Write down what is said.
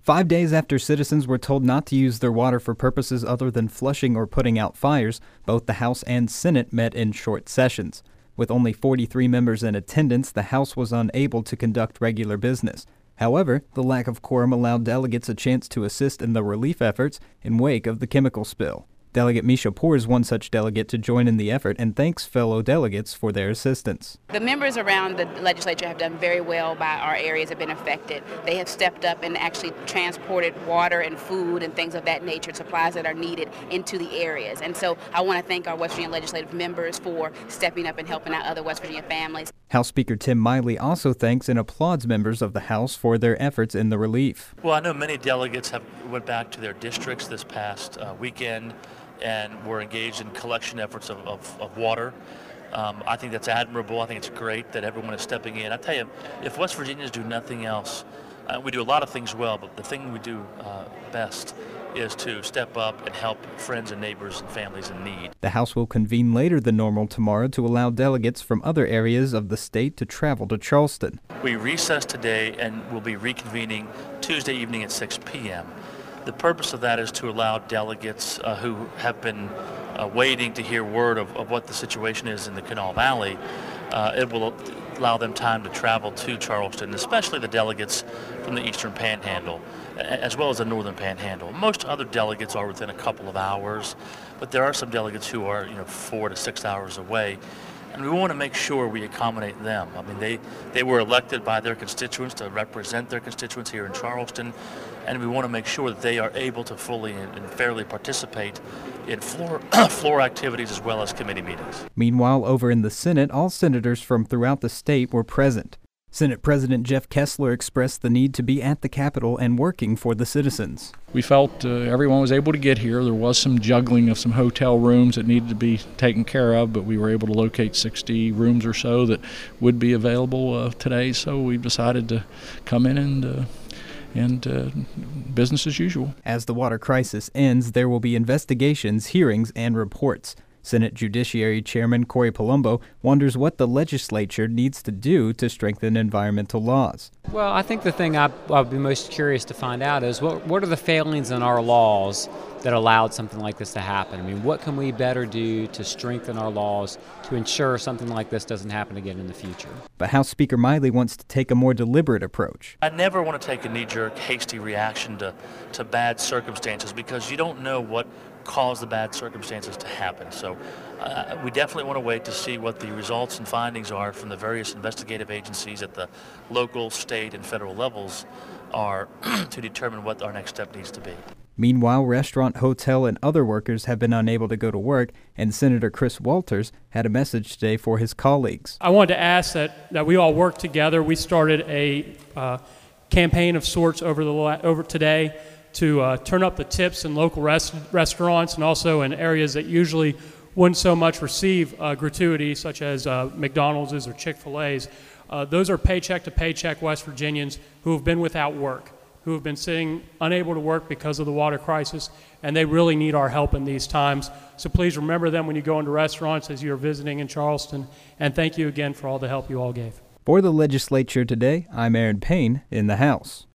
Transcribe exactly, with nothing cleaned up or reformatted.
Five days after citizens were told not to use their water for purposes other than flushing or putting out fires, both the House and Senate met in short sessions. With only forty-three members in attendance, the House was unable to conduct regular business. However, the lack of quorum allowed delegates a chance to assist in the relief efforts in wake of the chemical spill. Delegate Misha Poor is one such delegate to join in the effort and thanks fellow delegates for their assistance. The members around the legislature have done very well by our areas that have been affected. They have stepped up and actually transported water and food and things of that nature, supplies that are needed into the areas. And so I want to thank our West Virginia legislative members for stepping up and helping out other West Virginia families. House Speaker Tim Miley also thanks and applauds members of the House for their efforts in the relief. Well, I know many delegates have went back to their districts this past uh, weekend and were engaged in collection efforts of, of, of water. Um, I think that's admirable. I think it's great that everyone is stepping in. I tell you, if West Virginians do nothing else, uh, we do a lot of things well, but the thing we do uh, best is to step up and help friends and neighbors and families in need. The House will convene later than normal tomorrow to allow delegates from other areas of the state to travel to Charleston. We recess today and will be reconvening Tuesday evening at six p m The purpose of that is to allow delegates uh, who have been uh, waiting to hear word of, of what the situation is in the Kanawha Valley. Uh, it will allow them time to travel to Charleston, especially the delegates from the Eastern Panhandle, as well as the Northern Panhandle. Most other delegates are within a couple of hours, but there are some delegates who are, you know, four to six hours away. And we want to make sure we accommodate them. I mean, they, they were elected by their constituents to represent their constituents here in Charleston, and we want to make sure that they are able to fully and, and fairly participate in floor, floor activities as well as committee meetings. Meanwhile, over in the Senate, all senators from throughout the state were present. Senate President Jeff Kessler expressed the need to be at the Capitol and working for the citizens. We felt uh, everyone was able to get here. There was some juggling of some hotel rooms that needed to be taken care of, but we were able to locate sixty rooms or so that would be available uh, today, so we decided to come in and uh, and uh, business as usual. As the water crisis ends, there will be investigations, hearings, and reports. Senate Judiciary Chairman Corey Palumbo wonders what the legislature needs to do to strengthen environmental laws. Well, I think the thing I, I'd be most curious to find out is what, what are the failings in our laws that allowed something like this to happen? I mean, what can we better do to strengthen our laws to ensure something like this doesn't happen again in the future? But House Speaker Miley wants to take a more deliberate approach. I never want to take a knee-jerk, hasty reaction to, to bad circumstances because you don't know what caused the bad circumstances to happen. So uh, we definitely want to wait to see what the results and findings are from the various investigative agencies at the local, state, and federal levels are to determine what our next step needs to be. Meanwhile, restaurant, hotel, and other workers have been unable to go to work, and Senator Chris Walters had a message today for his colleagues. I wanted to ask that, that we all work together. We started a uh, campaign of sorts over, the, over today to uh, turn up the tips in local rest restaurants and also in areas that usually wouldn't so much receive uh, gratuity, such as uh, McDonald's or Chick-fil-A's. Uh, those are paycheck to paycheck West Virginians who have been without work, who have been sitting unable to work because of the water crisis, and they really need our help in these times. So please remember them when you go into restaurants as you're visiting in Charleston, and thank you again for all the help you all gave. For the legislature today, I'm Aaron Payne in the House.